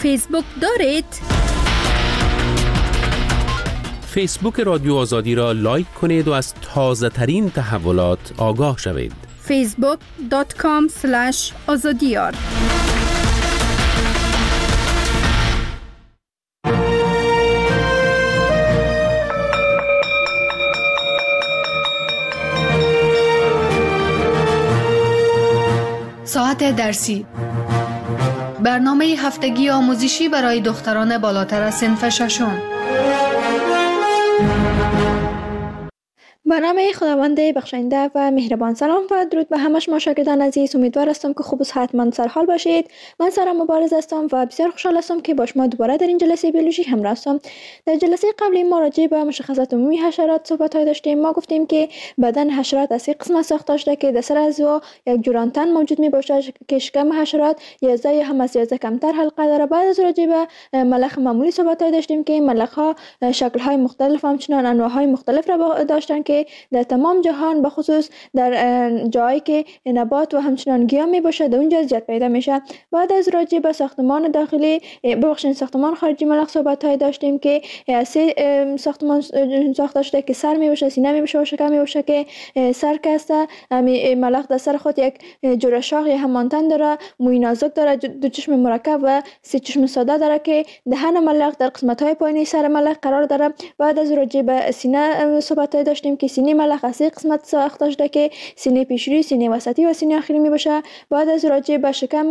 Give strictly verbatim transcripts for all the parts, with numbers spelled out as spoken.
فیسبوک دارید؟ فیسبوک رادیو آزادی را لایک کنید و از تازه ترین تحولات آگاه شوید. فیسبوک دات کام اسلش آزادیار. ساعت درسی، برنامه هفتگی آموزشی برای دختران بالاتر از صنف ششم. به نام خداوند بخشنده و مهربان. سلام و درود به همه شما شاگردان عزیز. امیدوار هستم که خوب و صحتمند سر حال باشید. من سارا مبارز هستم و بسیار خوشحال هستم که با شما دوباره در این جلسه بیولوژی همراه هستم. در جلسه قبلی ما راجع به مشخصات عمومی حشرات صحبت های داشتیم. ما گفتیم که بدن حشرات از سه قسمت ساخته شده که در سر اعضا یک جران تن موجود می باشد که شکم حشرات یازده یا هم از یازده کمتر حلقه داره. بعد از راجع به ملخ معمولی صحبت های داشتیم که ملخ ها شکل های مختلف همچنان انواع های مختلف را داشتن که در تمام جهان به خصوص در جایی که نبات و همچنان گیاه می باشه در اونجا زیاد پیدا میشه. بعد از راجع به ساختمان داخلی ببخشید ساختمان خارجی ملخ صحبت های داشتیم که سه ساختمان ساخته شده که سر می باشه، سینه می باشه و شکم می باشه که سر کسته ملخ در سر خود یک جوره شاخ یا هم تن داره، موی نازک داره، دو چشم مرکب و سه چشم ساده داره که دهن ملخ در قسمت های پایینی سر ملخ قرار داره. بعد از راجع به سینه صحبت های داشتیم که سینه ملخ از سه قسمت ساخته شده که سینه پیشروی، سینه وسطی و سینه آخری می باشه. بعد از راجع به شکم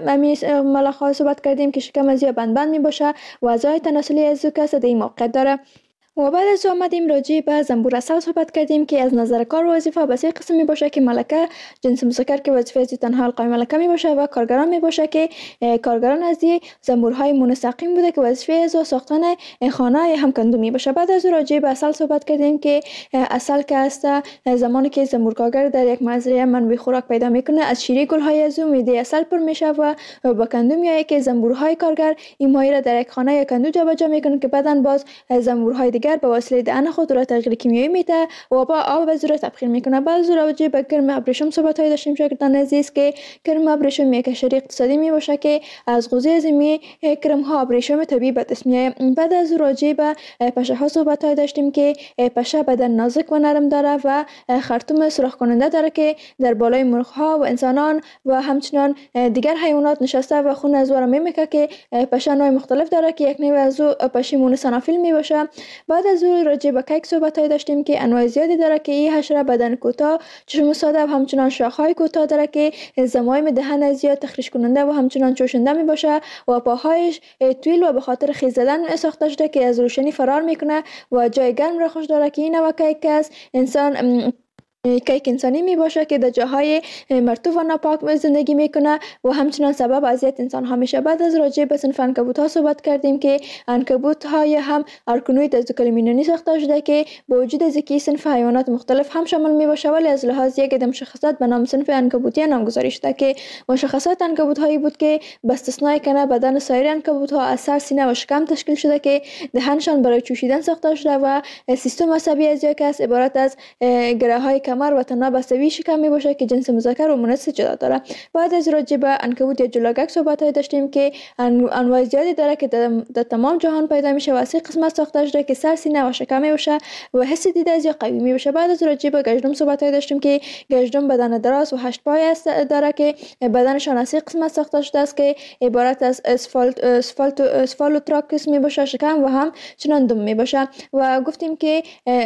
ملخ ها صحبت کردیم که شکم از یا بند بند می باشه و اعضای تناسلی از کس در این موقعیت داره. و بعد از آمدیم راجع به زنبور عسل صحبت کردیم که از نظر کار و وظیفه به سه قسم می باشه که ملکه جنس مذکر که وظیفه از تنها حلقه ملکه می باشه و کارگران می باشه که کارگران از زنبورهای منسقیم بوده که وظیفه از ساختن خانه یا هم کندو می باشه. بعد از راجع به عسل صحبت کردیم که عسل که است زمانی که زنبور کارگر در یک مزرعه منبع خوراک پیدا میکنه از شیره گلهای از میده عسل پر میشه و با کندو میایه که زنبورهای کارگر این ماهی را در یک خانه یا کندو جابجا میکنه که بعدن باز زنبورهای دیگر به وسیله دهن خود را تغییر کیمیایی میده و با آب و زور تبخیر میکنه. بعد راجع به کرم ابریشم صحبت های داشتیم شاگردان عزیز که کرم ابریشم یک حشره اقتصادی می باشه که از غذای زمینی کرم ها ابریشم طبیعی به دست میاد. بعد از راجع به پشه ها صحبت های داشتیم که پشه بدن نازک و نرم داره و خرطوم سوراخ کننده داره که در بالای مرغ ها و انسانان و همچنان دیگر حیوانات نشسته و خون از ور میمکه که پشه نوع مختلف داره که یک نوع از او پشه مونوسانافیل می باشه. بعد از اون راجع به کیک صحبت های داشتیم که انواع زیادی داره که این حشره بدن کوتاه، چشم ساده و همچنان شاخهای کوتاه داره که زمایم دهن زیاد تخریش کننده و همچنان چوشنده می باشه و پاهایش طویل و به خاطر خیز زدن ساخته شده که از روشنی فرار میکنه و جای گرم را خوش داره که این نوع کیک است. انسان کیک انسانی می باشه که در جاهای مرطوب و ناپاک زندگی میکنه و همچنان سبب اذیت انسان ها میشه. بعد از راجع به صنف عنکبوت ها صحبت کردیم که عنکبوت های هم ارکنوید از کلمینونی ساخته شده که با وجود از اینکه صنف حیوانات مختلف هم شامل می باشه ولی از لحاظ یک عده مشخصات به نام صنف عنکبوتی نامگذاری شده که مشخصات عنکبوت هایی بود که به استثنای کنه بدن سایر عنکبوت ها از سر، سینه و شکم تشکیل شده که دهنشان برای چوشیدن ساخته شده و سیستم عصبی از یک است عبارت از گره های کمر و تناب عصبی شکم می باشه که جنس مذکر و مؤنث جدا داره. بعد از راجع به عنکبوت یا جلاگک صحبت های داشتیم که انواع زیادی داره که در, در تمام جهان پیدا میشه و از سه قسمت ساخته شده که سر، سینه و شکم می باشه و حس دیده از یا قوی می باشه. بعد از راجع به گژدم صحبت های داشتیم که گژدم بدن دراز و هشت پای است داره که بدنشان از سه قسمت ساخته شده است که عبارت از اسفالت اسفالت اسفالوتراکس می باشه شکم و هم چنان دم می باشه و گفتیم که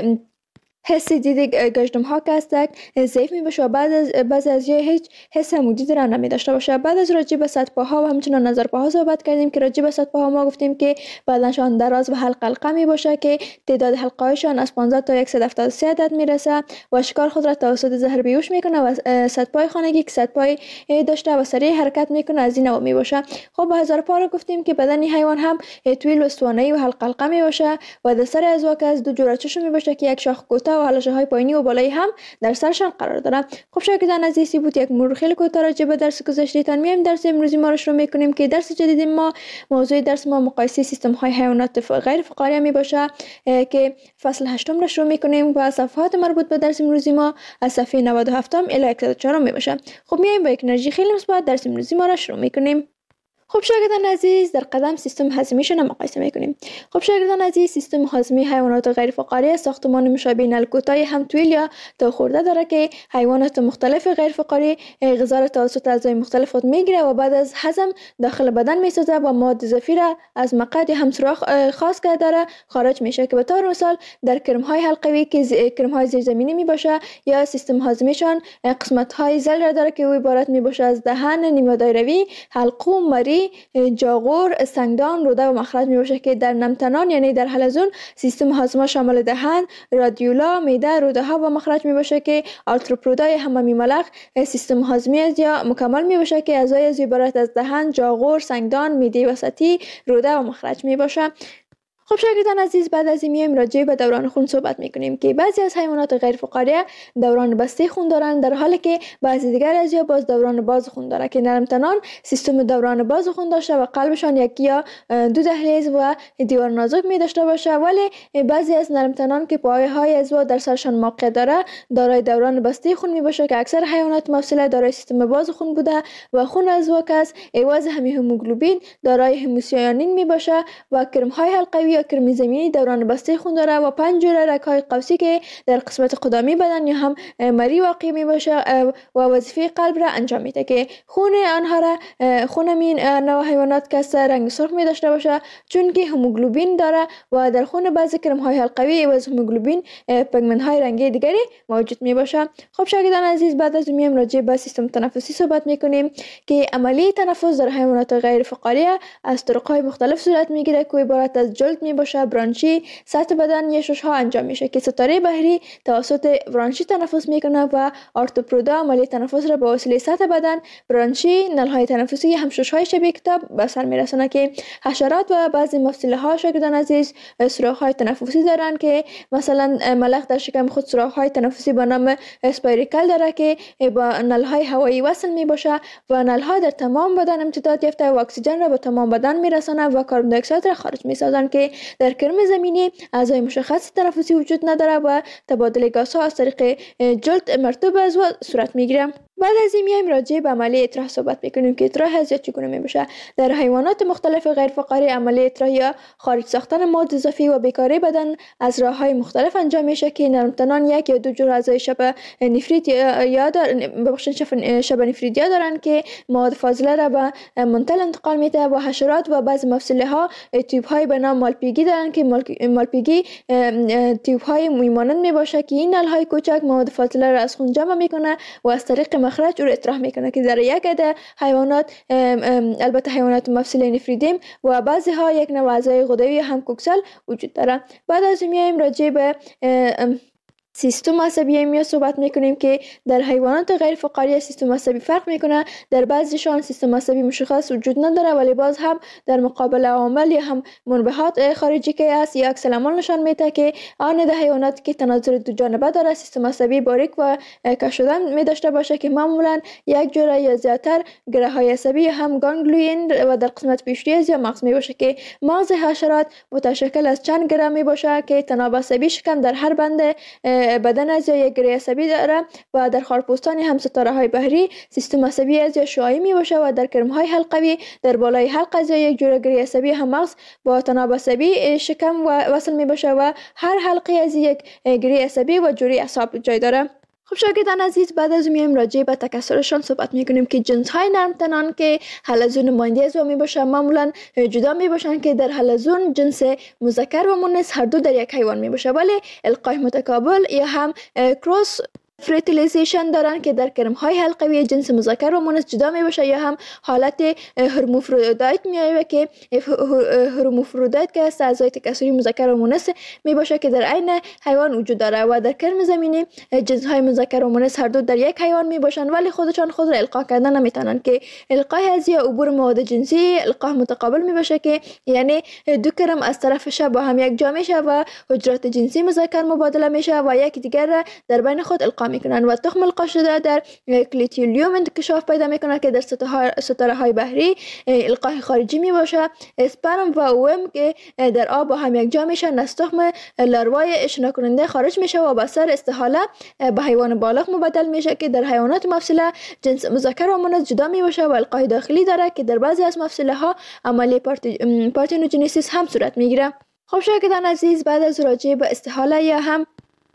حس دید گژدم ها که هستند ضعیف می باشه و بعد از بعضی از یه هیچ حس موجودی را نمی داشته باشه. بعد از راجع به صد پاها و همچنان نظر پاها صحبت کردیم که راجع به صد پاها ما گفتیم که بدنشان دراز و حلقه حلقه می باشه که تعداد حلقه هایشان از پانزده تا صد و هفتاد و سه عدد می رسه و شکار خود را توسط زهر بیهوش میکنه و صد پای خانگی که صد پای داشته و سریع حرکت میکنه از این نوع می باشه. خب به هزار پا گفتیم که بدن حیوان هم طویل و اسطوانه‌ای و حلقه حلقه می باشه و در سر از واقع از دو جوره چشم می باشه که یک شاخ کوتاه و حلقه های پایینی و بالایی هم در سرشان قرار دارن. خب شاگردان عزیزی بود یک مرور خیلی کوتاه راجع به درس گذشتهتان میایم درس امروزی ما رو شروع میکنیم که درس جدید ما موضوع درس ما مقایسه سیستم های حیوانات غیر فقاریه می باشه که فصل هشتم رو شروع میکنیم و صفحات مربوط به درس امروزی ما از صفحه نود و هفت الی صد و چهار می باشه. خب میایم با یک انرژی خیلی مثبت درس امروزی ما رو شروع میکنیم. خب شاگردان عزیز، در قدم سیستم هاضمه‌شان مقایسه میکنیم. خب شاگردان عزیز، سیستم هاضمه حیوانات غیر فقاری ساختمان مشابه نلکوتای هم طویل یا تا خورده داره که حیوانات مختلف غیر فقاری غذا را توسط اعضای مختلف خود میگیره و بعد از هضم داخل بدن میسازه و مواد اضافی را از مقعد هم سوراخ خاص کرده داره خارج میشه که به طور مثال در کرم‌های حلقوی که کرم‌های زیرزمینی میباشه یا سیستم هاضمه‌شان قسمت‌های زل را داره که او عبارت میباشه از دهن نیمه دایروی، حلقوم، مری، جاغور، سنگدان، روده و مخرج می باشه که در نمتنان یعنی در حلزون سیستم هاضمه شامل دهن، رادیولا، معده، روده ها و مخرج می باشه که آرتروپودای حمامی ملخ سیستم هاضمه یا مکمل می باشه که اعضای از عبارت از دهن، جاغور، سنگدان، معده وسطی، روده و مخرج می باشه. خب شاگردان عزیز، بعد از این میایم راجع به دوران خون صحبت میکنیم که بعضی از حیوانات غیر فقاری دوران بسته خون دارند، در حالی که بعضی دیگر از یا باز دوران باز خون داره که نرمتنان سیستم دوران باز خون داشته و قلبشان یکی یا دو دهلیز و دیوار نازک می داشته باشه، ولی بعضی از نرمتنان که پایه های عضو در سرشان موقع داره دارای دوران بسته خون می باشه که اکثر حیوانات مفصله دارای سیستم باز خون بوده و خون عضو که از عوض همین هموگلوبین دارای هموسیانین می باشه و کرم‌های حلقوی یا کرم زمینی دوران بسته خون داره و پنج جوره رگ‌های قوسی که در قسمت قدامی بدن یا هم مری واقع می باشه و وظیفه قلب را انجام میده که خون آنها را خون این نوع حیوانات که رنگ سرخ می داشته باشه چون که هموگلوبین داره و در خون بعضی کرم‌های حلقوی عوض هموگلوبین پیگمنت‌های رنگی دیگری موجود می باشه. خب شاگردان عزیز، بعد از میایم راجع به سیستم تنفسی صحبت میکنیم که عملیه تنفس در حیوانات غیر فقاری از طرق‌های مختلف صورت میگیره که عبارت از جلد می باشه، برانشی، سطح بدن یا شش‌ها انجام میشه که ستاره بحری توسط برانشی تنفس میکنه و آرتوپودا عملیه تنفس را به وسیله سطح بدن، برانشی، نلهای تنفسی هم شش‌های شبیه کتاب به سر میرسونه که حشرات و بعضی مفصله ها شاگردان عزیز سوراخ‌های تنفسی دارن که مثلا ملخ در شکم خود سوراخ‌های تنفسی به نام اسپایریکل داره که با نلهای هوایی وصل می باشه و نلها در تمام بدن امتداد یافته و اکسیژن را به تمام بدن میرسونه و کاربن دی اکساید را خارج میسازن که در کرم زمینی اعضای مشخص تنفسی وجود نداره و تبادل گازها از طریق جلد مرطوب عضو صورت میگیره. بعد از این میایم راجع به عملیه اطراح صحبت میکنیم که اطراح از چگونه میشه. در حیوانات مختلف غیر فقاری عملیه اطراح یا خارج ساختن مواد اضافی و بیکاری بدن از راههای مختلف انجام میشه که نرمتنان یک یا دو جور اعضای شبه نفریت یا ببخشید شبه نفریت یا دارن که مواد فاضله را به منتل انتقال میده و حشرات و بعضی مفصله ها تیوب های به نام مالپیگی دارن که مالپیگی تیوب های میمانند میباشه که این نل های کوچک مواد فاضله را از خون جمع میکنه و از طریق مخرج رو اطراح میکنه که در یک عده حیوانات البته حیوانات مفصل نفریدیم و بعضی ها یک نوع اعضای غدوی هم کوکسل وجود داره. بعد از میایم راجع به سیستم عصبی ایمیا صحبت میکنیم که در حیوانات غیر فقاری سیستم عصبی فرق میکنه. در بعضیشان سیستم عصبی مشخص وجود نداره ولی باز هم در مقابل عوامل یا هم منبهات خارجی که است یا عکس العمل نشان میده که آن ده حیوانات که تناظر دو جانبه داره سیستم عصبی باریک و کش شدن می داشته باشه که معمولا یک جوره یا زیاتر گره های عصبی یا هم گانگلیون و در قسمت پیشری از یا مغز می باشه که مغز حشرات متشکل از چند گره می باشه که تناب عصبی شکم در هر بند بدن از یا یک گره عصبی داره و در خارپوستان هم ستاره های بحری سیستم عصبی از یا شعاعی می باشه و در کرم های حلقوی در بالای حلق از یا یک جوره گره عصبی هم مغز با تناب عصبی شکم و وصل می باشه و هر حلقه از یک گره عصبی و جوری اعصاب جای داره. خب شاگردان عزیز، بعد از میایم راجع به تکثرشان صحبت میکنیم که جنس های نرمتنان که حلزون نماینده از می باشن معمولا جدا می باشن که در حلزون جنس مذکر و مؤنث هر دو در یک حیوان می باشه ولی القای متقابل یا هم کروس فرتیلیزیشن دارن که در کرم های حلقوی جنس مذکر و مؤنث جدا می باشه یا هم حالت هرمافرودیت میایه که هرمافرودیت که است اعضای تکثری مذکر و مؤنث می باشه که در عین حیوان وجود داره و در کرم زمینی جنس های مذکر و مؤنث هر دو در یک حیوان می باشن ولی خودشان خود را القا کردن نمیتونن که القای از یا عبور مواد جنسی القا متقابل می باشه که یعنی دو کرم از طرف شب با هم یک جا میشه و حجرات جنسی مذکر مبادله میشه و یک دیگر در بین خود القا القا میکنن و تخم القا شده در کلیتیلیوم انکشاف پیدا میکنه که در ستاره های بحری القای خارجی می باشه. اسپرم و اوم که در آب با هم یک جا میشن از تخم لاروای اشنا کننده خارج میشه و به سر استحاله به حیوان بالغ مبدل میشه که در حیوانات مفصله جنس مذکر و مؤنث جدا می باشه و القای داخلی داره که در بعضی از مفصله ها عملی پارتنوجنسیس هم صورت میگیره. خب شاگردان عزیز، بعد از راجع به استحاله یا هم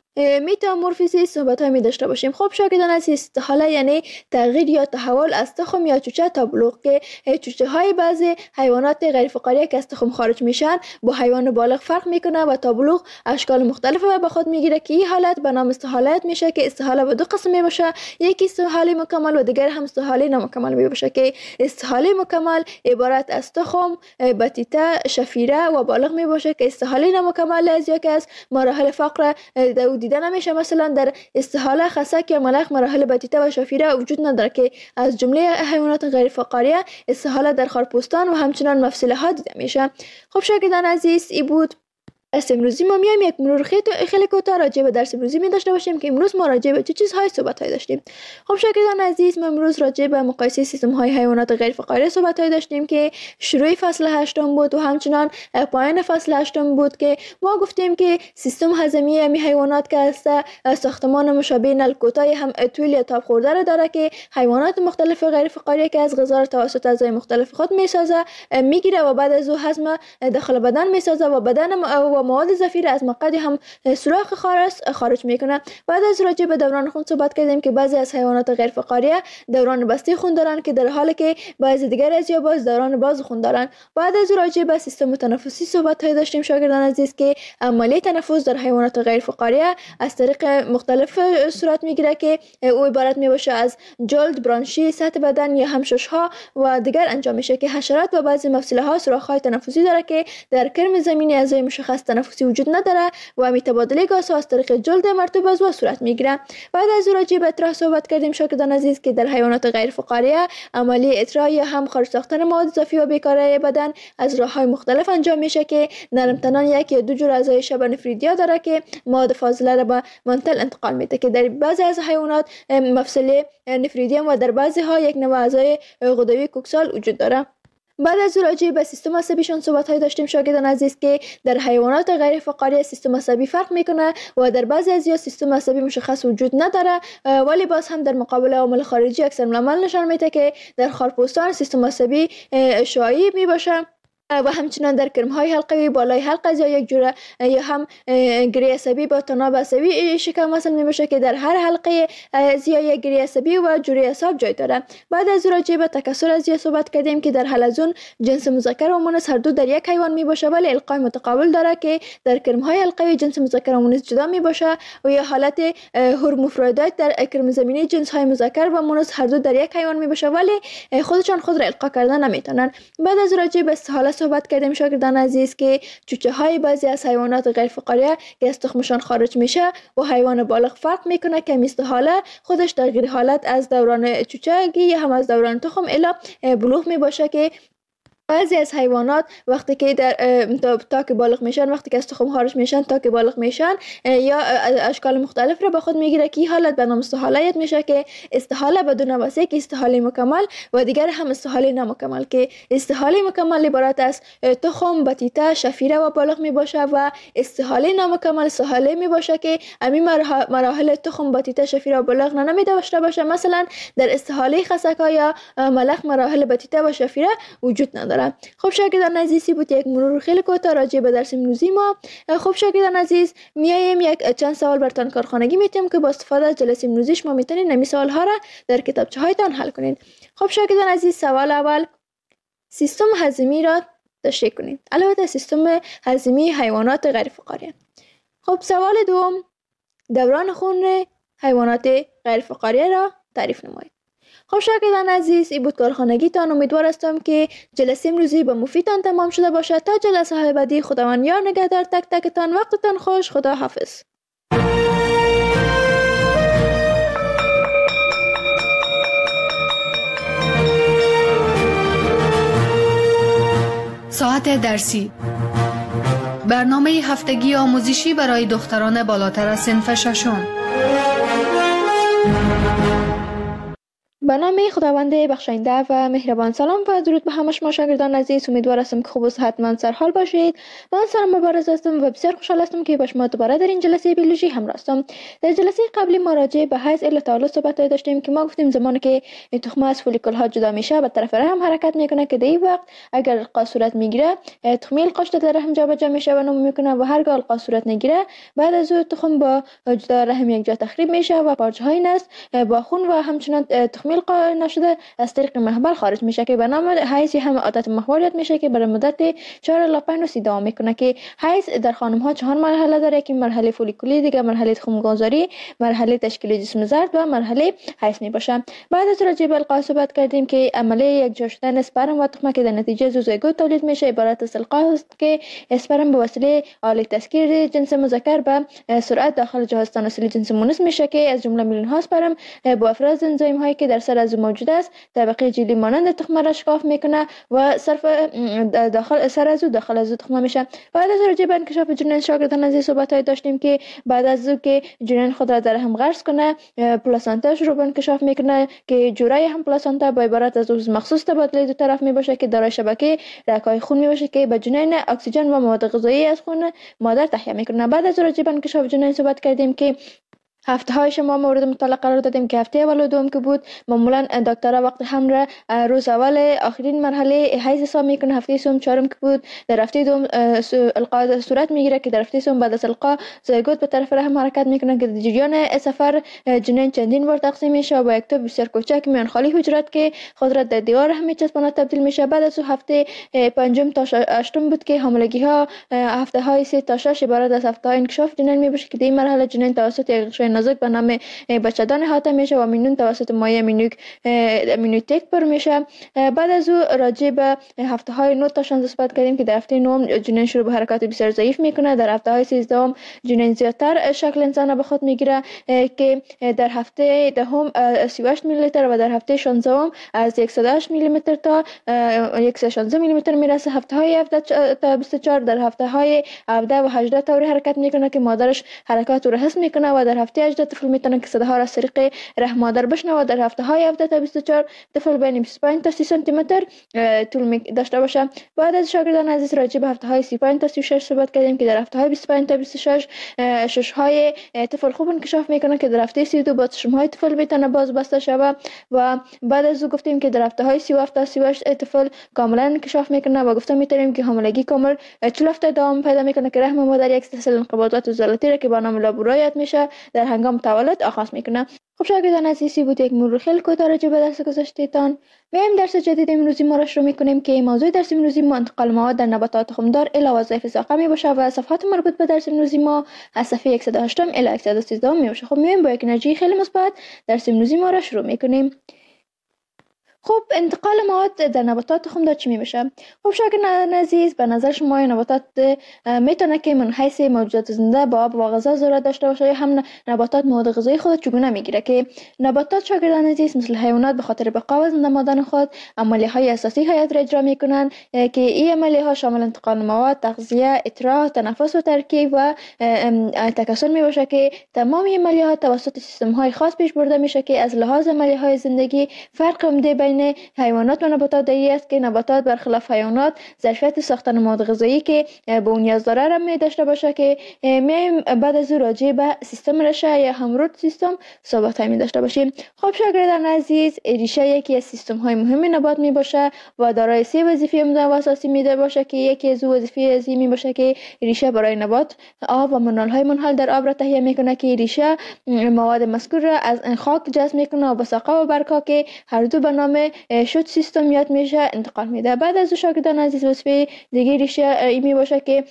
میتامورفیزیس صحبت های می داشته باشیم. خب شاگردان عزیز، استحاله یعنی تغییر یا تحول از تخم یا چوچه تا بلوغ که چوچه های بعضی حیوانات غیر فقاریه که از تخم خارج میشن با حیوان بالغ فرق میکنه و تا بلوغ اشکال مختلف به خود میگیره که این حالت به نام استحاله میشه که استحاله به دو قسم می باشه، یکی استحاله مکمل و دیگر هم استحاله نامکمل می باشه که استحاله مکمل عبارت از تخم، بطیطه، شفیره و بالغ می باشه که استحاله نامکمل از یکی از مراحل فقر دیده نمیشه. مثلا در استحاله خسک یا ملخ مراحل بطیطه و شفیره وجود نداره که از جمله حیوانات غیر فقاریه استحاله در خارپوستان و همچنان مفصله ها دیده میشه. خب شاگردان عزیز، ای بود درس امروزی. ما میایم یک مرور خیلی کوتاه راجع به درس امروزی می داشته باشیم که امروز ما راجع به چه چیزهای صحبت های داشتیم. خب شاگردان عزیز، ما امروز راجع به مقایسه سیستم های حیوانات غیر فقاریه صحبت های داشتیم که شروع فصل هشتم بود و همچنان پایان فصل هشتم بود که ما گفتیم که سیستم هضمی همی حیوانات که است ساختمان مشابه نل کوتاه هم طول یا تاب خورده را داره که حیوانات مختلف غیر فقاریه که از غذا را توسط اعضای مختلف خود میسازه میگیره و بعد از او هضم داخل بدن میسازه و بدن و مواد ضفیر از مقعد هم سوراخ خارج خارج میکنه. بعد از راجع به دوران خون صحبت کردیم که بعضی از حیوانات غیر فقاریه دوران بسته خون دارن که در حالی که بعضی دیگر از یا باز دوران باز خون دارن. بعد از راجع به سیستم تنفسی صحبت های داشتیم شاگردان عزیز که عملیه تنفس در حیوانات غیر فقاریه از طریق مختلف صورت میگیره که او عبارت میباشه از جلد، برانشی، سطح بدن یا هم ششها و دیگر انجام میشه که حشرات و بعضی مفصله ها سوراخ های تنفسی داره که در کرم زمینی اعضای مشخص تنفسی وجود نداره و می تبادله گاز از طریق جلد مرطوب از او صورت میگیره. بعد از راجع به اطراح صحبت کردیم شاگردان عزیز که در حیوانات غیر فقاریه عملیه اطراح یا هم خارج ساختن مواد اضافی و بیکاره بدن از راههای مختلف انجام میشه که نرم تنان یک یا دو جور اعضای شبه نفریدیا داره که مواد فاضله را به منتل انتقال میده که در بعضی از حیوانات مفصل نفریدیم و در بعضی ها یک نوع اعضای غدوی کوکسال وجود داره. بعد از راجع به سیستم عصبیشون صحبت های داشتیم شاگردان عزیز که در حیوانات غیر فقاریه سیستم عصبی فرق میکنه و در بعضی از یا سیستم عصبی مشخص وجود نداره ولی باز هم در مقابل عوامل خارجی اکثر العمل نشان میده که در خارپوستان سیستم عصبی شایع می باشه و همچنان در کرم‌های حلقوی بالای حلقه یا یک جوره یا هم گری عصبی با تناب عصبی شکم وصل میشه که در هر حلقه یا یک گری عصبی و جوره اعصاب جای داره. بعد از راجع به تکثر از صحبت کردیم که در حلزون جنس مذکر و مؤنث هر دو در یک حیوان می باشه ولی القای متقابل داره که در کرم‌های حلقوی جنس مذکر و مؤنث جدا می باشه و یا حالت هرمافرودیت در کرم زمینی جنس‌های مذکر و مؤنث هر دو در یک حیوان می باشه ولی خودشان خود را القا کردن نمیتونن. بعد از راجع به استحاله صحبت کردیم شاگردان عزیز که چوچه های بعضی از حیوانات غیر فقاریه که از تخمشان خارج میشه و حیوان بالغ فرق میکنه که استحاله خودش تغییر حالت از دوران چوچگی یا هم از دوران تخم الی بلوغ می باشه که بعضی از حیوانات وقتی که در تا, تا که بالغ میشن وقتی که از تخم خارج میشن تا که بالغ میشن یا اشکال مختلف را به خود میگیره که حالت به نام استحاله میشه که استحاله بدون واسه که استحاله مکمل و دیگر هم استحاله نامکمل که استحاله مکمل عبارت از تخم، بطیطه، شفیره و بالغ میباشه و استحاله نامکمل استحاله میباشه که همین مراحل تخم، بطیطه، شفیره و بالغ نمیده داشته باشه. مثلا در استحاله خسکا یا ملخ مراحل بطیطه و شفیره وجود نداره. خب شاگردان عزیزی بود یک مرور خیلی کوتاه راجع به درس امروزی ما. خب شاگردان عزیز میایم یک چند سوال براتون کارخانگی میتیم که با استفاده از جلسه امروزی شما میتونید نمی سوال ها را در کتابچه هایتان حل کنید. خب شاگردان عزیز، سوال اول، سیستم هضمی را تشریح کنید. البته سیستم هضمی حیوانات غیر فقاریه. خب سوال دوم، دوران خون حیوانات غیر فقاریه را تعریف نمایید. خب شاگردان عزیز، این بود کارخانگیتان. امیدوار هستم که جلسه امروزی با مفیدتان تمام شده باشد. تا جلسه های بعدی خداوند یار نگهدار تک تکتان. وقتتان خوش. خدا حافظ. ساعت درسی، برنامه هفتگی آموزشی برای دختران بالاتر از صنف ششم. به نام خداوند بخشاینده و مهربان. سلام و درود به همه شما شاگردان عزیز. امیدوار هستم که خوب و صحتمند سرحال باشید. من سرم مبارز هستم و بسیار خوشحال هستم که با شما دوباره در این جلسه بیولوژی همراه هستم. در جلسه قبلی ما راجع به حیض الا تعالی صحبت داشتیم که ما گفتیم زمانی که این تخمه از فولیکول ها جدا میشه به طرف رحم حرکت میکنه که در این وقت اگر القا صورت میگیره تخمه القاش در رحم جابجا میشه و نمو میکنه و هرگاه القا صورت نگیره بعد از او تخم با جدا رحم یک جا تخریب میشه و پارچه های نست با خون و همچنان تخمه القا نشده از طریق محبل خارج میشه که به نام حیض هم عادت محوریت میشه که برای مدت چهار الی پنج روز دوام میکنه که حیض در خانم ها چهار مرحله داره که مرحله فولیکولی، دیگه مرحله تخم گذاری، مرحله تشکیل جسم زرد و مرحله حیض میباشه. بعد از راجع به القا صحبت کردیم که عملیه یک جا شدن اسپرم و تخمه که در نتیجه زوزیگوت تولید میشه عبارت از القا است که اسپرم به وسیله آله تسکیر جنس مذکر به سرعت داخل جهاز تناسلی جنس مؤنث میشه که از جمله میلیون ها اسپرم با افراز انزایم هایی که در سر از موجود است طبقه جلی مانند تخمه را شکاف میکنه و صرف داخل سر از او داخل از او تخمه میشه. بعد از راجع به انکشاف جنین شاگردان از این صحبت های داشتیم که بعد از او که جنین خود را در رحم غرس کنه پلاسانتاش رو به انکشاف میکنه که جورای هم پلاسانتا با عبارت از عضو مخصوص تبادله دو طرف میباشه که دارای شبکه رگ‌های خون میباشه که به جنین اکسیژن و مواد غذایی از خون مادر تهیه میکنه. بعد از راجع به انکشاف جنین صحبت کردیم که هفته های شما مورد مطالعه قرار دادیم که هفته اول و دوم که بود معمولا دکترها وقت حمل روز اول آخرین مرحله حیض حساب میکنه. هفته سوم چهارم که بود در هفته دوم القا صورت میگیره که در هفته سوم بعد از القا زایگوت به طرف رحم حرکت میکنه که در جریان سفر جنین چندین بار تقسیم میشه و با یک توپ بسیار کوچک میان خالی حجرات که خود را در دیوار رحم میچسباند تبدیل میشه. بعد از هفته پنجم تا هشتم بود که حاملگی ها هفته های سه تا شش عبارت از هفته های انکشاف جنین میباشه که در این مرحله جنین توسط یک نازک به نام بچه‌دان احاطه میشه و مینون توسط مایع امینوک امینوتک پر میشه. بعد از او راجع به هفته های نه تا شانزده صحبت کردیم که در هفته نه جنین شروع به حرکات بسیار ضعیف میکنه. در هفته های سیزده جنین زیادتر شکل انسان به خود میگیره که در هفته دهم سی و هشت میلی لیتر و در هفته شانزده از صد و هشت میلی متر تا صد و شانزده میلی متر میرسه. هفته های هفده تا بیست و چهار در هفته های هفده و هجده طوری حرکت میکنه که مادرش حرکات رو حس میکنه و در هفته هجده طفل میتونه که صداها را از طریق رحم مادر بشنوه. در هفته های هفده تا بیست و چهار طفل بین بیست و پنج تا سی سانتی متر طول داشته باشه. بعد از شاگردان عزیز راجع به هفته های سی و پنج تا سی و شش صحبت کردیم که در هفته های بیست و پنج تا بیست و شش شش های طفل خوب انکشاف میکنه که در هفته سی و دو با چشم های طفل میتونه باز بسته شوه و بعد از او گفتیم که در هفته های سی و هفت تا سی و هشت طفل کاملا انکشاف میکنه و گفتم میتونیم که حاملگی کامل چهل هفته دوام پیدا میکنه که رحم مادر یک سلسله انقباضات عضلاتی را که با نام لابورایت میشه در هنگام تولد آغاز میکنه. خب شاگردان عزیزی بود یک مرور خیلی کوتاه راجع به درس گذشتهتان. میایم درس جدید امروزی ما را شروع میکنیم که موضوع درس امروزی ما انتقال مواد در نباتات تخمدار الی وظایف ساقه می باشه و صفحات مربوط به درس امروزی ما از صفحه صد و هشت الی صد و سیزده می باشه. خب میایم با یک انرژی خیلی مثبت درس امروزی ما را شروع میکنیم. خب انتقال مواد در نباتات تخمدار چی می بشه؟ خب شاگردان عزیز به نظر شما نباتات میتونه که من حیث موجودات زنده با آب و غذا ضرورت داشته باشه یا هم نباتات مواد غذایی خود چگونه میگیره که نباتات شاگردان عزیز مثل حیوانات به خاطر بقا و زنده ماندن خود عملیه های اساسی حیات را اجرا میکنن که این عملیه ها شامل انتقال مواد، تغذیه، اطراح، تنفس و ترکیب و تکثر می باشه که تمام این عملیه ها توسط سیستم های خاص پیش برده میشه که از لحاظ عملیه های زندگی فرق عمده بین حیوانات و نباتات در این است که نباتات برخلاف حیوانات ظرفیت ساختن مواد غذایی که به اون نیاز داره را می داشته باشه که میایم بعد از راجع به سیستم ریشه یا هم روت سیستم صحبت های می داشته باشیم. خب شاگردان عزیز ریشه یکی از سیستم های مهم نبات می باشه و دارای سه وظیفه عمده و اساسی می باشه که یکی از وظیفه ازی می باشه که ریشه برای نبات آب و منال های منحل در آب را تهیه میکنه که ریشه مواد مذکور را از خاک جذب میکنه و به ساقه و برگ‌ها که هر دو به نام شد سیستم یاد میشه انتقال میده. بعد از شاگردان عزیز وظیفه دیگه ریشه می باشه که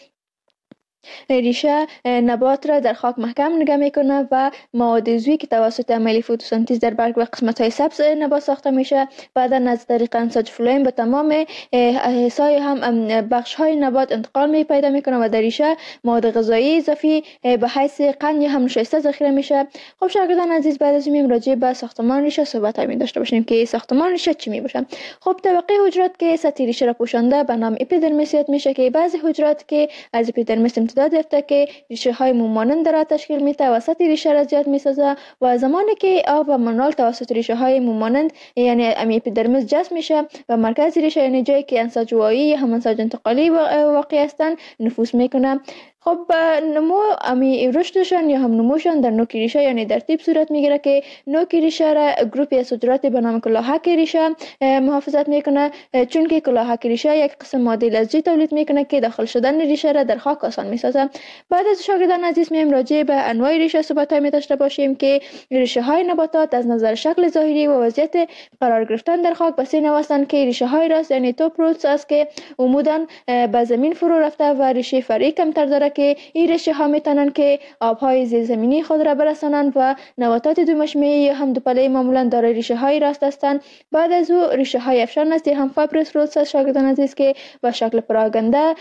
ریشه نبات را در خاک محکم نگه میکنه و مواد عضوی که توسط عملیه فتوسنتز در برگ و قسمت های سبز نبات ساخته میشه بعدا از طریق انساج فلوئم به تمام حصای هم بخش های نبات انتقال می پیدا میکنه و در ریشه مواد غذایی اضافی به حیث قند یا هم نشایسته ذخیره میشه. خب شاگردان عزیز بعد از این راجع به ساختمان ریشه صحبت می داشته باشیم که ساختمان ریشه چی می باشه. خب طبقه حجرات که سطح ریشه را پوشانده به نام اپیدرمیس میشه که بعضی حجرات که از اپیدرمیس امتداد یافته که ریشه های مومانند را تشکیل میده و سطح ریشه را زیاد میسازه و زمانی که آب و منرال توسط ریشه های مومانند یعنی اپیدرمیس جذب میشه و مرکز ریشه یعنی جایی که انساج وایی یا هم انساج انتقالی واقع هستند نفوذ میکنه. خب نمو امی رشدشان یا هم نموشان در نوک ریشه یعنی در تیپ صورت میگیره که نوک ریشه را گروپی از حجرات به نام کلاهک ریشه محافظت میکنه، چون که کلاهک ریشه یک قسم ماده لزجی تولید میکنه که داخل شدن ریشه را در خاک آسان میسازه. بعد از شاگردان عزیز میم راجع به انواع ریشه صحبت می داشته باشیم که ریشه های نباتات از نظر شکل ظاهری و وضعیت قرار گرفتن در خاک به سه نوع هستند که ریشه های راست یعنی توپ روتس است که عموداً به زمین فرو رفته و ریشه فرعی کمتر داره که این ریشه ها میتونن که آبهای زیرزمینی خود را برسانند و نباتات دو مشمه یا هم دو پله معمولا دارای ریشه های راست هستند. بعد از او ریشه های افشان است هم فایبرس روتس است شاگردان عزیز که به شکل پراگنده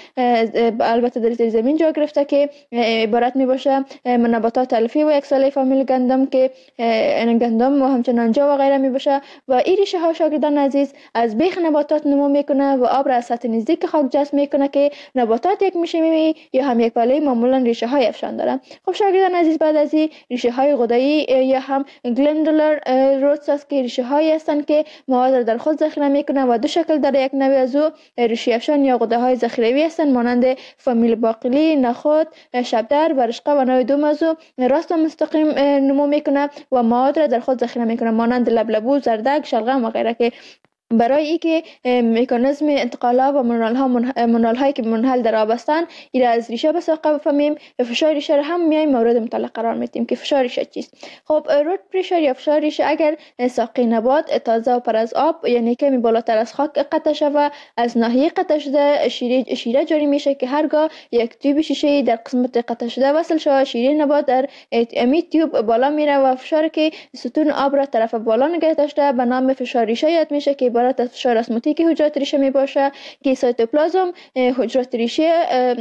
البته در زیر زمین جا گرفته که عبارت می باشه نباتات الفی و یک ساله فامیل گندم که گندم و همچنان جا و غیره می باشه و این ریشه ها شاگردان عزیز از بیخ نباتات نمو میکنه و آب را از سطح نزدیک خاک جذب میکنه که نباتات یک مشمه یا هم یک پله معمولا ریشه های افشان دارن. خب شاگردان عزیز بعد از این ریشه های غدایی یا هم گلندولر روتس است که ریشه هایی هستند که مواد را در خود ذخیره میکنه و دو شکل داره. یک نوع از او ریشه افشان یا غده های ذخیروی هستند مانند فامیل باقلی، نخود، شبدر و رشقه و نوع دوم از او راست و مستقیم نمو میکنه و مواد را در خود ذخیره میکنه مانند لبلبو، زردک، شلغم و غیره که برای اینکه مکانیزم انتقال آب و منرال ها منرال هایی که منحل در آب هستند این را از ریشه به ساقه بفهمیم. فشار ریشه را هم میایم مورد مطالعه قرار میدیم که فشار ریشه چیست. خب روت پرشر یا فشار ریشه اگر ساقه نبات تازه و پر از آب یعنی کمی بالاتر از خاک قطع شود از ناحیه قطع شده شیره شیره جاری میشه که هرگاه یک تیوب شیشه در قسمت قطع شده وصل شود شیره نبات در امی تیوب بالا میره و فشار که ستون آب را طرف بالا نگه داشته به نام فشار ریشه یاد میشه که عبارت از فشار اسموتیک حجرات ریشه می باشه که سایتوپلازم حجرات ریشه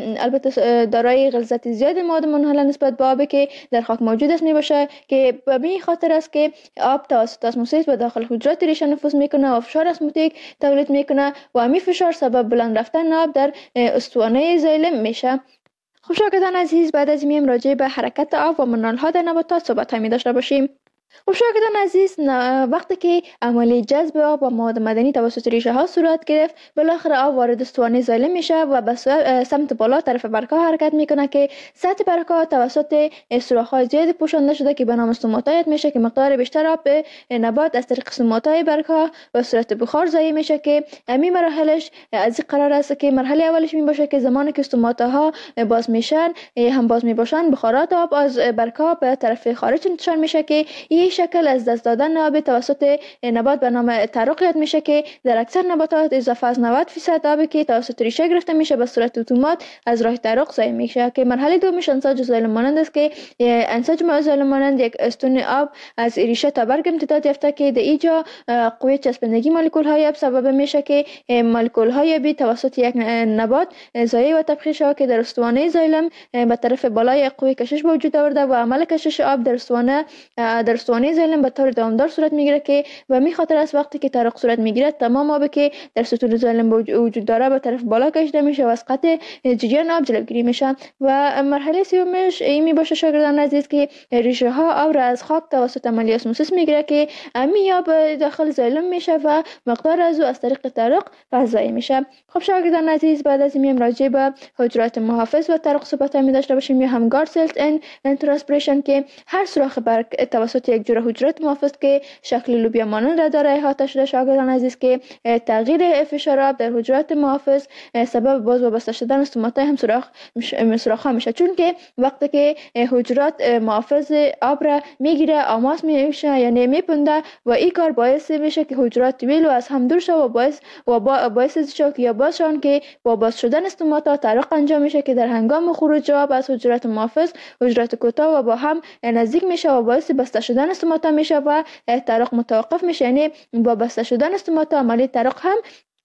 البته دارای غلظت زیاد مواد منحل نسبت به آب که در خاک موجود است می باشه که به این خاطر است که آب توسط اسموسیس به داخل حجرات ریشه نفوذ میکنه و فشار اسموتیک تولید میکنه و همین فشار سبب بلند رفتن آب در استوانه زایلم میشه. خب شاگردان عزیز بعد از میم راجع به حرکت آب و منرال ها در نباتات صحبت می داشته باشیم. خب شاگردان عزیز وقتی که عملی جذب آب و مواد معدنی توسط ریشه ها صورت گرفت بالاخره آب وارد استوانه زایلم میشه و به سمت بالا طرف برگ ها حرکت میکنه که سطح برگ ها توسط سوراخ های زیاد پوشانده شده که به نام استوماتا میشه که مقدار بیشتر آب به نبات از طریق استوماتای برگ ها به صورت بخار ضایع میشه که همین مراحلش از این قرار است که مرحله اولش می باشه که زمانی که استوماتا ها باز میشن هم باز میباشن بخارات آب از برگ ها به طرف خارج انتشار میشه که این شکل از دست دادن آب توسط نبات به نام تعرق یاد میشه که در اکثر نباتات اضافه از نود درصد آبی که توسط ریشه گرفته میشه به صورت اتومات از راه تعرق ضایع میشه که مرحله دومش انساج زایلم مانند است که انساج زایلم مانند یک استون آب از ریشه تا برگ امتداد یافته که در اینجا قوه چسبندگی مولکول های آب سبب میشه که مولکول های آبی توسط یک نبات ضایع و تبخیر شود که در استوانه زایلم به طرف بالای قوه کشش به وجود آورده و عمل کشش آب در استوانه در استوانه زایلم به طور دوامدار صورت میگیره که و می خاطر است وقتی که تعرق صورت میگیره تمام آبی که در ستون زایلم وجود داره به طرف بالا کشیده میشه و از قطع جریان آب جلوگیری میشه. و مرحله سومش این می باشه شاگردان عزیز که ریشه ها آب را از خاک توسط عملیه اسموسیس میگیره که امی آب داخل زایلم میشه و مقدار از او از طریق تعرق غذایی میشه. خب شاگردان عزیز بعد از این راجع به حجرات محافظ و تعرق صحبت می داشته باشیم یا هم گارد سلز اند ترانسپیریشن که هر سوراخ برگ توسط یک جوره حجرات محافظ که شکل لوبیا مانند را داره احاطه شده شاگردان عزیز که تغییر فشار آب در حجرات محافظ سبب باز و بسته شدن استوماتای هم سوراخ سوراخ ها میشه چون که وقتی که حجرات محافظ آب را میگیره آماس میشه یعنی میپنده و این کار باعث میشه که حجرات طویل و از هم دور شود و باعث و باعث شود یا باشن که با باز شدن استوماتا تعرق انجام میشه که در هنگام خروج آب از حجرات محافظ حجرات کوتاه و با هم نزدیک میشه و باعث بسته شدن استوماتا میشه و تعرق متوقف میشه یعنی با بسته شدن استوماتا عملی تعرق هم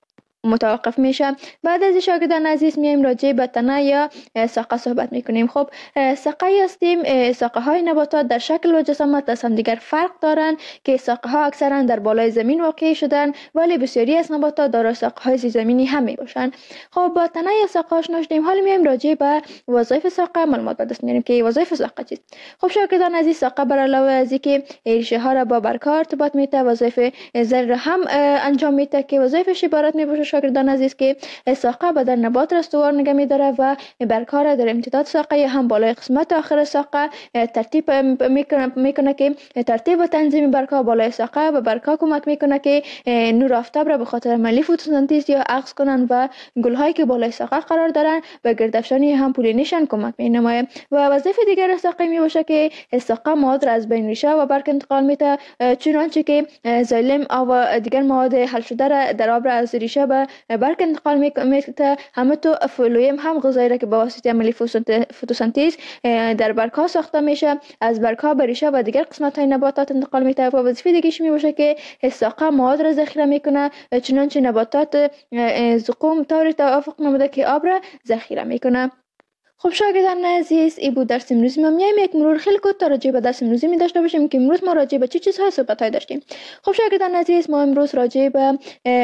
متوقف میشه. بعد از شاگردان عزیز میایم راجع به تنه یا ساقه صحبت میکنیم. خب ساقه هستیم، ساقه های نباتات در شکل و جسامت از هم دیگر فرق دارند که ساقه ها اکثرا در بالای زمین واقع شدن، ولی بسیاری از نباتات دارای ساقه های زیرزمینی هم می باشند. خب با تنه یا ساقه آشنا شدیم، حالا میایم راجع به وظایف ساقه معلومات به دست میاریم که وظایف ساقه چیست. خب شاگردان عزیز، ساقه بر علاوه از اینکه ریشه ها را با برگ‌ها ارتباط میده، وظایف زر هم انجام میده که وظایفش عبارت می باشه شاگردان عزیز که ساقه بدن نبات را استوار نگه می‌داره و برگ‌ها را در امتداد ساقه یا هم بالای قسمت آخر ساقه ترتیب میکنه میکنه که ترتیب و تنظیم برگ‌ها بالای ساقه به برگ‌ها کمک میکنه که نور آفتاب را به خاطر عملی فتوسنتز یا عکس کنن و گل‌هایی که بالای ساقه قرار دارن به گردافشانی هم پولینیشن کمک می‌نماید. و وظیفه دیگر ساقه می باشه که ساقه مواد را از بین ریشه و برگ انتقال میده، چنانچه که زایلم و دیگر مواد حل شده را در آب را از ریشه به برگ انتقال میده. همه تو فلویم هم غذایی را که با واسطه عملی فتوسنتز در برگ‌ها ساخته میشه از برگ‌ها به ریشه و دیگر قسمت‌های نباتات انتقال میده. و وظیفه دیگه‌اش می باشه که ساقه مواد را ذخیره میکنه، چنانچه نباتات زقوم طوری توافق نموده که آب را ذخیره میکنه. خب شاگردان عزیز، این بود درس امروزی ما. میایم یک مرور خیلی کوتاه راجع به درس امروزی می داشته باشیم که امروز ما راجع به چه چیزهای صحبت داشتیم. خب شاگردان عزیز، ما امروز راجع به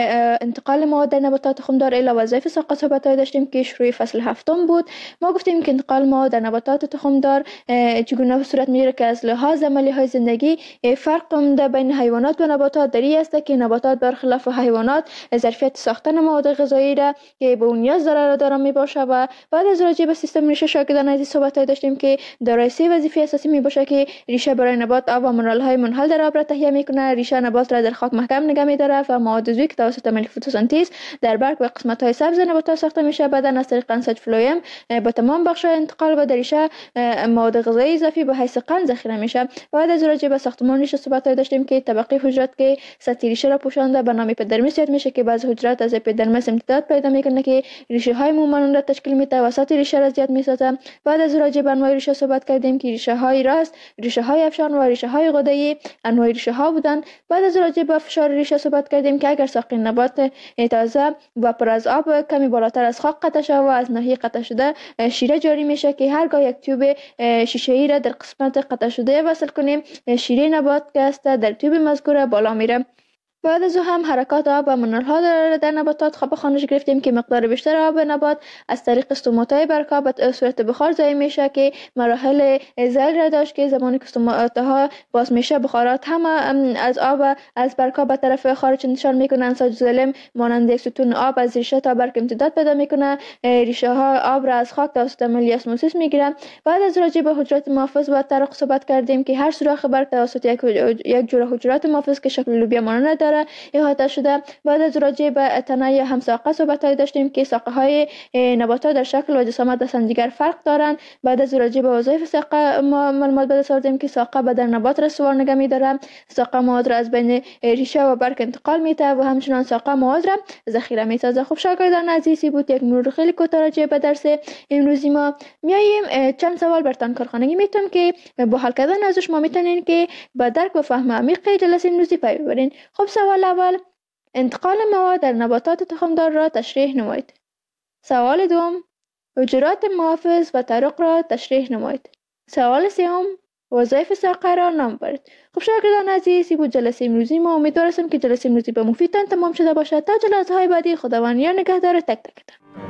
انتقال مواد در نباتات تخمدار الی وظایف ساقه صحبت داشتیم که شروع فصل هفتم بود. ما گفتیم که انتقال مواد در نباتات تخمدار چگونه صورت میگیره که از لحاظ عملی های زندگی فرق عمده بین حیوانات و نباتات در این است که نباتات برخلاف حیوانات ظرفیت ساختن مواد غذایی را که به اون نیاز داره داره می باشه. و بعد از راجع به سیستم ریشه شاگردان عزیز صحبت داشتیم که دارای سه وظیفه اساسی می باشه که ریشه برای نبات آب و منرال های منحل در آب را تهیه میکنه، ریشه نبات را در خاک محکم نگه میداره و مواد عضوی که توسط عمل فتوسنتز در برگ و قسمت های سبز نبات ساخته میشه بعدن از طریق انساج فلویم با تمام بخش انتقال و در ریشه مواد غذایی اضافی به حیث قند ذخیره میشه. بعد از راجع به ساختمان ریشه صحبت داشتیم که طبقه حجرات که سطح ریشه را پوشانده به نام اپیدرمیس یاد میشه که بعضی حجرات از اپیدرمیس امتداد پیدا میکنه که ریشه های مومانند را تشکیل میده و سطح ریشه را زیاد میسازه. بعد از راجع به انواع ریشه صحبت کردیم که ریشه های راست، ریشه های افشان و ریشه های غده‌ای انواع ریشه ها بودند. بعد از راجع به فشار ریشه صحبت کردیم که اگر ساقه نبات تازه و پر از آب کمی بالاتر از خاک قطع شده و از ناحیه قطع شده شیره جاری میشه که هرگاه یک تیوب شیشه‌ای را در قسمت قطع شده وصل کنیم شیره نبات که است در تیوب مذکور بالا میره. بعد از او هم حرکات آب و منرال‌ها در, در نباتات خواب خانش گرفتیم که مقدار بیشتر آب نبات از طریق استومات‌های برگ‌ها به صورت بخار ضایع میشه که مراحل زل را داشت که زمانی که استومات‌ها باز میشه بخارات هم از آب از برگ‌ها به طرف خارج انتشار میکنن. انساج زلم مانند یک ستون آب از ریشه تا برگ امتداد پیدا میکنه. ریشه ها آب را از خاک توسط عملیه اسموسیس میگیره. بعد از راجع به حجرات محافظ و طرق صحبت کردیم که هر سوراخ برگ توسط یک یک جوره حجرات محافظ که شکل لوبیا مانند احاطه شده. بعد از راجع به تنه یا همساقه صحبت داشتیم که ساقه های نباتات در شکل و جسامت از هم دیگر فرق دارند. بعد از راجع به وظایف ساقه ما معلومات به دست آوردیم که ساقه بدن نبات را سوار نگه می‌داره، ساقه مواد را از بین ریشه و برگ انتقال میده و همچنان ساقه مواد را ذخیره میسازه. خب شاگردان عزیزی بود یک مرور خیلی کوتاه راجع به درس امروزی ما. میایم چند سوال برتان کارخانگی میتونم که با حل کردن ازش ما میتونین که به درک و فهم عمیق جلسه امروزی پی ببرین. خب سوال اول، انتقال مواد در نباتات تخمدار را تشریح نمایید. سوال دوم، حجرات محافظ و طرق را تشریح نمایید. سوال سوم، وظایف ساقه را نام برید. خب شاگردان عزیزی بود جلسه امروزی ما. امیدوارم که جلسه امروزی به مفیدتان تمام شده باشد. تا جلسه های بعدی خداوند یار نگهدار تک تکتان.